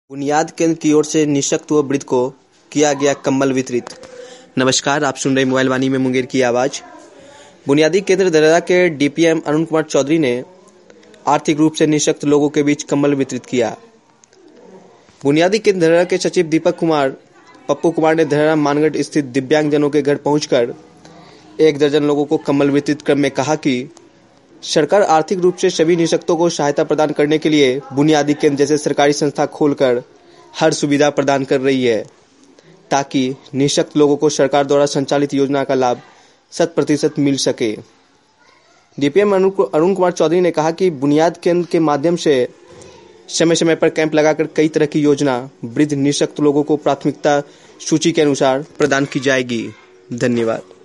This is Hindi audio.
बुनियाद केंद्र की ओर से निःशक्त व वृद्ध को किया गया कंबल वितरित। नमस्कार, आप सुन रहे मोबाइल वाणी में मुंगेर की आवाज़। बुनियादी केंद्र दरेरा के डीपीएम अरुण कुमार चौधरी ने आर्थिक रूप से निःशक्त लोगों के बीच कंबल वितरित किया। बुनियादी केंद्र दरेरा के सचिव दीपक कुमार पप्पू कुमार ने दरेरा मानगढ़ स्थित दिव्यांगजनों के घर पहुंचकर 1 दर्जन लोगों को कंबल वितरित क्रम में कहा कि सरकार आर्थिक रूप से सभी निःशक्तों को सहायता प्रदान करने के लिए बुनियादी केंद्र जैसे सरकारी संस्था खोलकर हर सुविधा प्रदान कर रही है, ताकि निःशक्त लोगों को सरकार द्वारा संचालित योजना का लाभ 100% मिल सके। डीपीएम अरुण कुमार चौधरी ने कहा कि बुनियाद केंद्र के माध्यम से समय समय पर कैंप लगाकर कई तरह की योजना वृद्ध निःशक्त लोगों को प्राथमिकता सूची के अनुसार प्रदान की जाएगी। धन्यवाद।